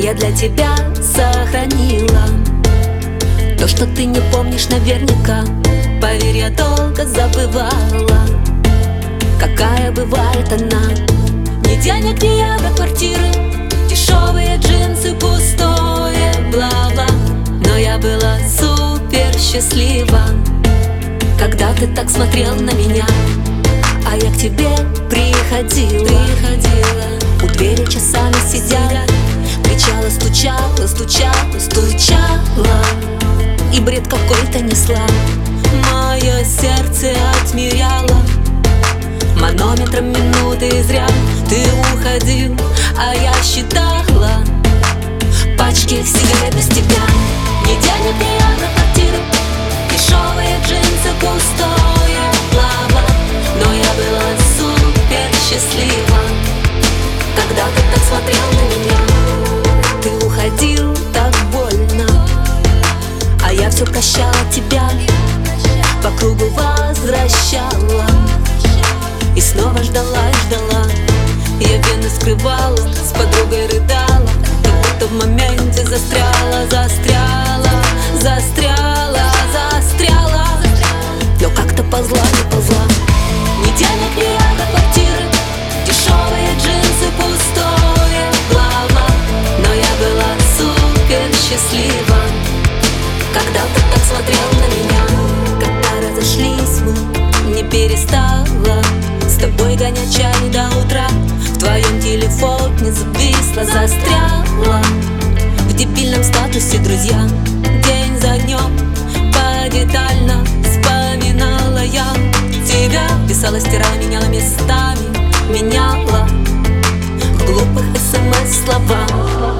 Я для тебя сохранила то, что ты не помнишь наверняка. Поверь, я долго забывала, какая бывает она. Ни денег, ни евро, квартиры, дешевые джинсы, пустое бла-бла. Но я была супер счастлива, когда ты так смотрел на меня. А я к тебе приходила, у двери часами сидела, кричала, стучала, стучала, стучала, и бред какой-то несла. Мое сердце отмеряло манометром минуты зря. Ты уходил, а я считала пачки сигарет без тебя. Ни денег, ни евро, квартиры, дешевые джинсы, пустое бла-бла. Но я была супер счастлива, когда ты так смотрел на меня. Ты уходил так больно, а я все прощала тебя, по кругу возвращала и снова ждала и ждала. Я вены скрывала, с подругой рыдала, как будто в моменте застряла, застряла, застряла, застряла. Но как-то ползла, не ползла. Ни денег, ни евро, квартиры, дешевые джинсы, пустое бла-бла. Но я была супер счастлива, когда ты так смотрел на меня. Когда разошлись мы, не перестала с тобой гонять чай до утра. В твоем телефоне зависла, застряла в дебильном статусе друзья. День за днем подетально вспоминала я тебя. Писала, стирала, меняла местами, меняла в глупых СМС слова.